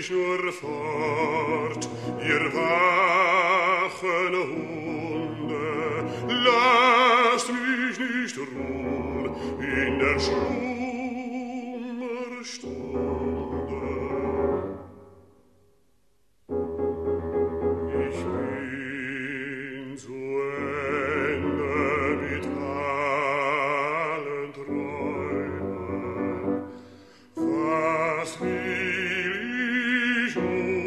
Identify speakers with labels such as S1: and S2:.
S1: mich nur fort, ihr wachen Hunde, lasst mich nicht ruhen in der Schlummerstunde. Ich bin zu Ende mit allen Träumen. Was will ich